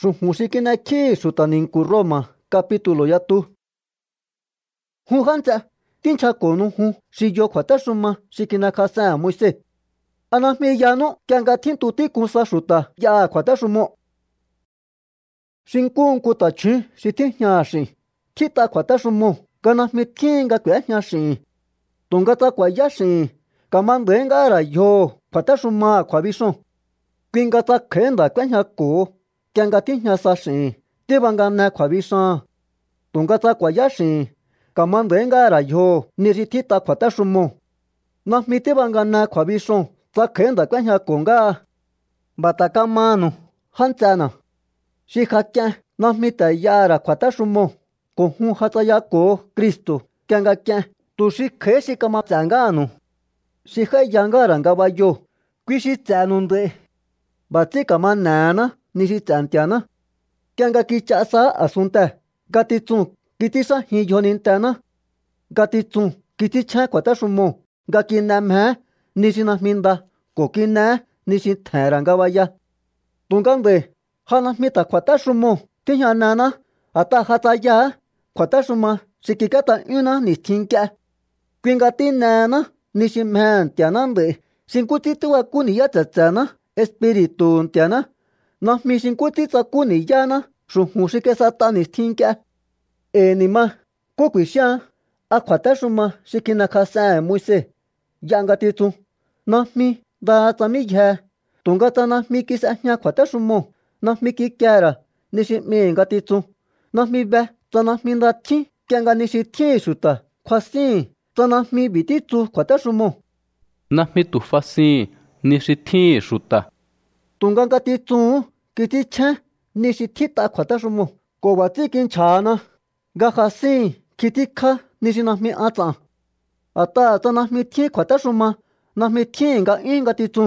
Xujusikina ki xutaningu Roma capítulo yatu. Jujancha tincha konu jun xiyo kjuataxuma xikina kjasa Moisés. Anajmi yanu kianga tjintuti kunsa xuta ya kjuataxumo. Xinkun kutachun xi tijña xin tjita kjuataxumo kanajmi tjin nga kuejña xin. Tunga tsa kuaya xin kamandengara yo kjuataxuma kjuabixon. Kui nga tsa kjenda kuejñako kianga tijña sa xin tivangane kjuabixan. Tunga tsa kuaya xin kamandengara yo ni xi tjita kjuataxumo. Najmi tivangane kjuabixon tsa kjenda kuejñako nga bata kamanu jantsena. Xi jakien najmi teyara kjuataxumo ko jun jatsayako Kristo kianga kien tuxi kje xi kamatsenganu. Xi jeyangara ngabayo kui xi tsenunde. Batsi kamanena ni xi tsentiana. Kianga kichasa asunte ngatitsun kitixajin yjonintena. Ngatitsun kitichjen kjuataxumo nga kine mje ni xi najmi nda ko kine ni xi tjenra ngabaya. Tunga nde ja najmi ta kjuataxumo tijñanena ata jatsaya kjuataxuma xi kikata'yunna nixtjin nk'ie. Kui nga tinena ni xi mje Ntiana nde xi nkú ts'í tibaku ni'yá tse'tsena Espíritu Ntiana. Najmi xi nkú ts'í tsaku ni'yána xujun xi kesat'a nixtjin nk'ie. Enima kú kuixian a kjuataxuma xi kjinakjas'en Moisés ya ngatitsun. Najmi nda tsamiyje tunga tsa najmi kis'ejña kjuataxumo najmi kikiera ni xi m'í ngatitsun. Najmi be tsa najmi nda tjín kianga ni xi tjín xuta kjuasin tsa najmi bititsu kjuataxumo. Najmi tu fasin ni xi tjín xuta. Tunga ngatitsun kitichjen ni xi tjita kjuataxumo ko b'atsi kinchjana nga jasin kjitikja ni xi najmi an ts'an. Ata tsa najmi tjín kjuataxuma najmi tjín nga'yún ngatitsun.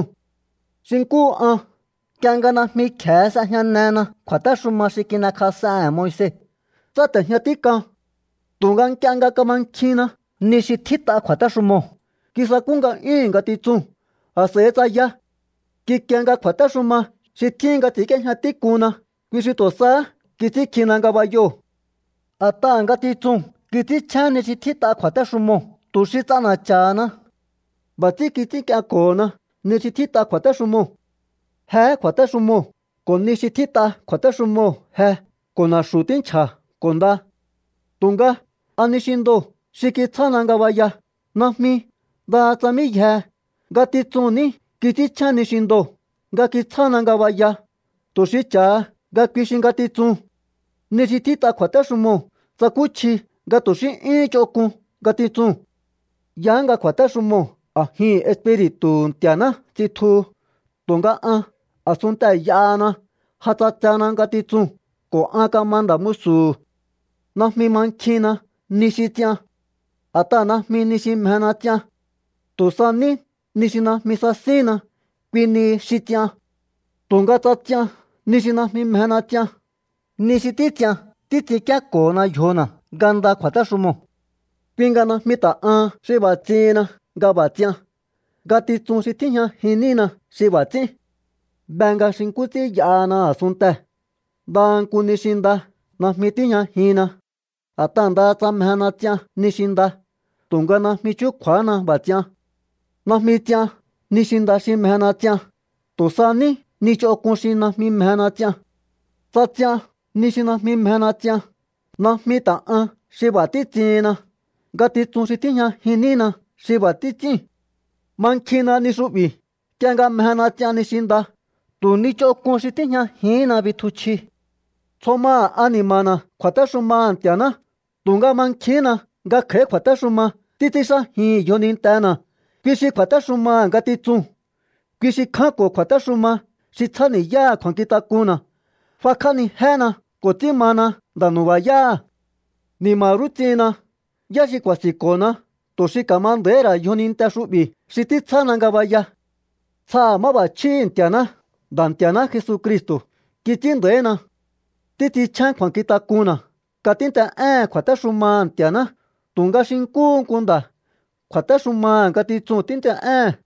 Xi nkú an kianga najmi kje s'ejñanena kjuataxuma xi kinakjas'en Moisés tsa tejña tikan. Tunga kianga kamankjinna ni xi tjita kjuataxumo kisaku nga'yún ngatitsun asen tsaya. Kikie nga kjuataxuma xi tjin nga tsik'ejña tikunna kui xi tusa kitsikjina ngabayo. Ata ngatitsun kitsichjen ni xi tjita kjuataxumo tuxi ts'anachana. B'atsi kitsik'ienkona ni xi tjita kjuataxumo. Je kjuataxumo ko ni xi tjita kjuataxumo je ko naxu tinchja ko nda. Tunga anixindo xi kitsjana ngabaya najmi nda tsamiyje ngatitsunni kitsichjen nixindo nga kitsjana ngabaya tuxi cha nga kui xi ngatitsun ni xi tjita kjuataxumo tsakuchji nga tuxi 'yún ch'okun ngatitsun. Ya nga kjuataxumo ajin Espíritu Ntiana tsitju tunga an asunteyana jatsatsena ngatitsun ko an kamanda musu. Najmi mankjinna ni xi tsian ata najmi ni xi mjena tsian. Tusa ní ni xi najmi sasínna kui ni xi tsian. Tunga tsa tsian ni xi najmi mjena tsian ni xi titsian titsik'iekona yjona nga nda kjuataxumo. Kui nga najmi ta'an xi b'atsina nga b'atsian. Ngatitsun xi tijñajinina xi b'atsin. Be nga xi nkú ts'í y'ana asunte. Nda nku ni xi nda najmi tijñajinna. Ata nda tsa mjena tsian ni xi nda. Tunga najmi chukjuana b'atsian. Najmi tsian ni xi nda xi mjena tsian. Tusa ní ni ch'okun xi najmi mjena tsian. Tsa tsian ni xi najmi mjena tsian. Najmi ta'an xi b'a titsinna. Ngatitsun xi tijñajinina xi b'a titsin. Mankjinna ni xu'bi kianga mjena tsian ni xi nda. Tu ni ch'okun xi tijñajinna bitjuchji. Tsjoma animana kjuataxuma Ntiana. Tunga mankjinna nga kje kjuataxuma titsixajin yjonintena. Kui xi kjuataxuma ngatitsun. Kui xi kjanko kjuataxuma xi tsjaniya kjuankitakunna. Fakjanijéna ko tsimana ndanubaya. Nimarutsinna yá xi kuasikona tuxi kamandera yjoninte xu'bi xi titsjana ngabaya. Tsja mabachjí Ntiana nda Ntiana Jesucristo kitsindena. Titsichjen kjuankitakunna katinte'én kjuataxuma Ntiana tunga xi nkú nda kjuataxuma ngatitsun tinte'én